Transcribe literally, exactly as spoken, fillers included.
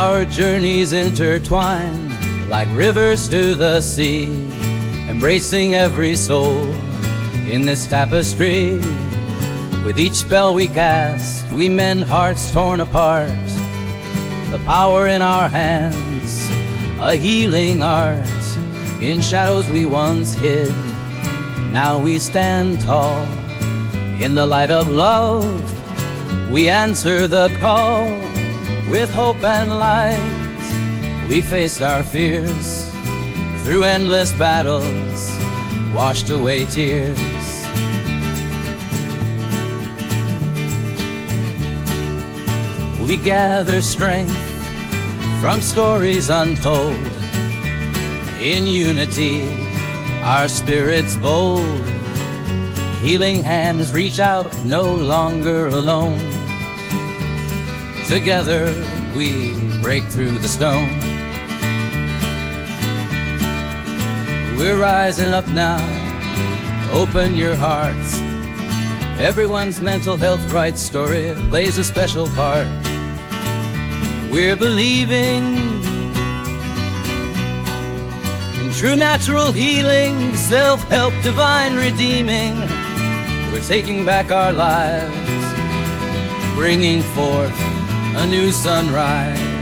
Our journeys intertwine like rivers to the sea, embracing every soul in this tapestry. With each spell we cast, we mend hearts torn apart. The power in our hands, a healing art. In shadows we once hid, now we stand tall. In the light of love, we answer the call. With hope and light, we faced our fears. Through endless battles, washed away tears. We gather strength from stories untold. In unity, our spirits bold. Healing hands reach out, no longer alone. Together we break through the stone. We're rising up now, open your hearts. Everyone's mental health right story plays a special part. We're believing in true natural healing, self-help, divine redeeming. We're taking back our lives, bringing forth a new sunrise.